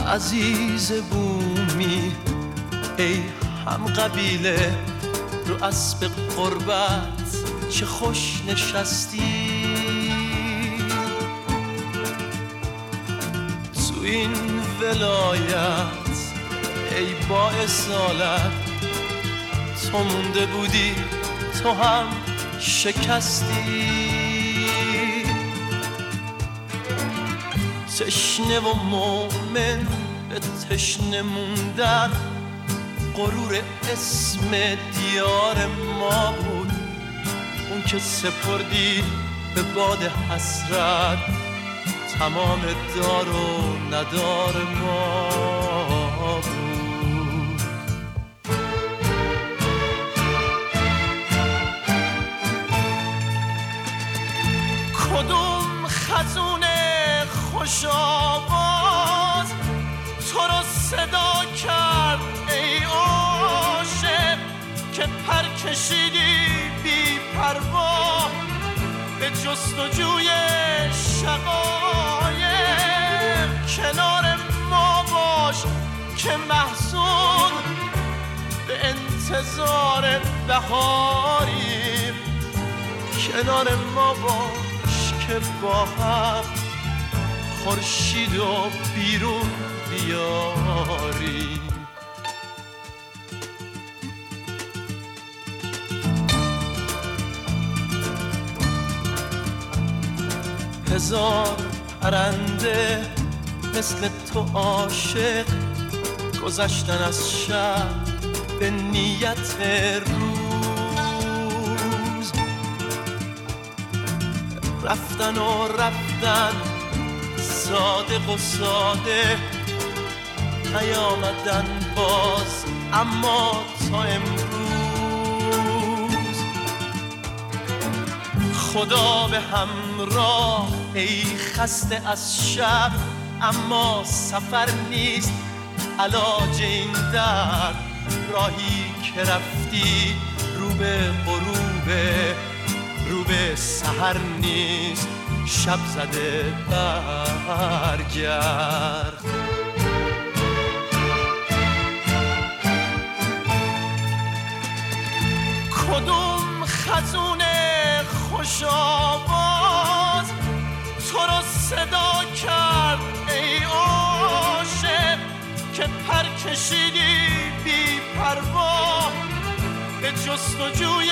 عزیز بومی ای هم قبیله رو اسب قربت چه خوش نشستی تو این ولایت ای با اصالت تو مونده بودی تو هم شکستی تشنه و مومن به تشنه موندن غرور اسم دیار ما بود اون که سپردی به باد حسرت تمام دار و ندار ما بود کدوم خزون خوش آواز تو رو صدا کرد ای عاشق که پر کشیدی بی پروا به جستجوی شقایق کنار ما باش که محزون به انتظار بهاریم کنار ما باش که با هم خورشید و بیرون بیاری هزار پرنده مثل تو عاشق گذشتن از شب به نیت روز رفتن و رفتن صادق و ساده نیامدن باز اما تا امروز خدا به همراه ای خسته از شب اما سفر نیست علاج این درد راهی که رفتی رو به غروبه رو به سحر نیست شب زده برگرد کدوم خزون خوش آواز تو رو صدا کرد ای عاشق که پر کشیدی بی پروا به جستجوی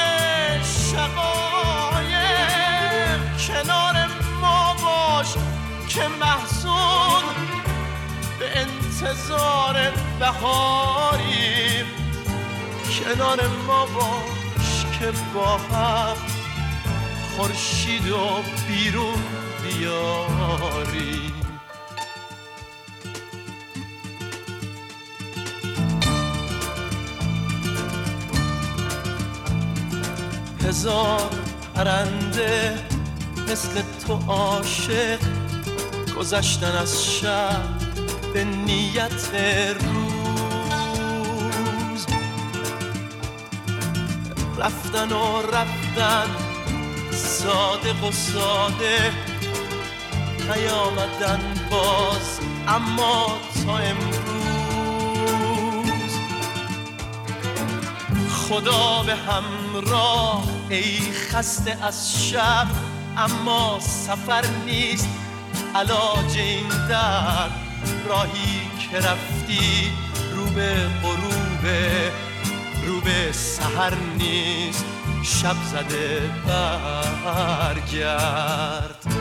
شقایق کنار ما باش که محزون به انتظار بهاریم کنار ما باش که با هم خورشید و بیرون بیاریم هزار پرنده مثل تو عاشق گذشتن از شب به نیت روز رفتن و رفتن صادق و ساده نیامدن باز اما تا امروز خدا به همراه ای خسته از شب اما سفر نیست علاج این درد راهی که رفتی رو به غروبه رو به سحر نیست شب زده برگرد